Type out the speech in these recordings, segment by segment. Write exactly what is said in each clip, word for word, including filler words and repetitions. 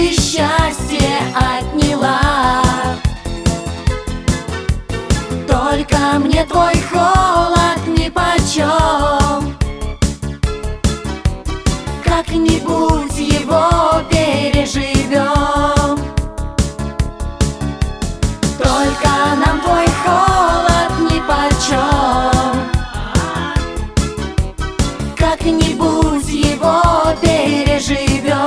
ты счастье отняла. Только мне твой холод нипочем. Как-нибудь его переживем. Только нам твой холод нипочем. Как-нибудь его переживем.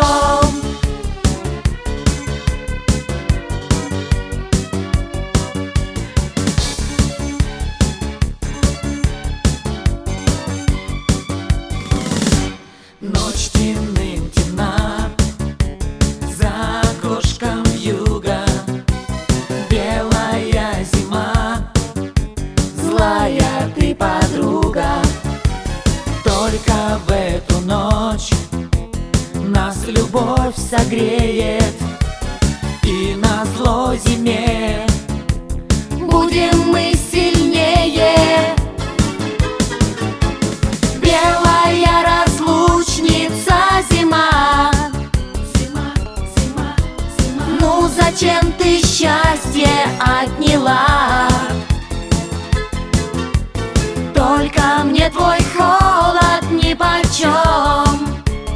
Ночь темным темна, за окошком вьюга, белая зима, злая ты подруга. Только в эту ночь нас любовь согреет, и назло зиме будем мы сильнее. Белая разлучница зима, зима, зима, зима. Ну зачем ты счастье отняла? Только мне твой холод нипочем.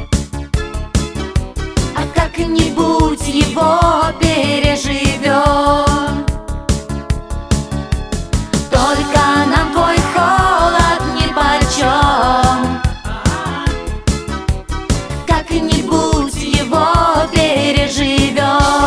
А как-нибудь его переживем. Только нам твой холод нипочем. Как-нибудь его переживем.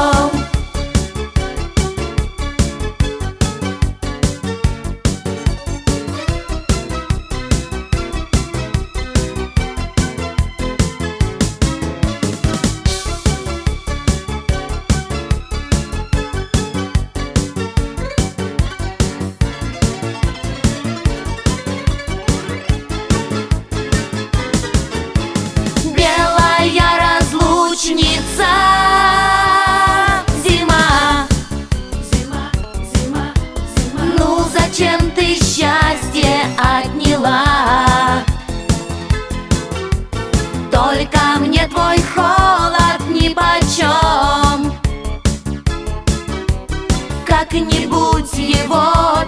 Разлучница зима, зима, зима, зима. Ну зачем ты счастье отняла? Только мне твой холод нипочем. Как-нибудь его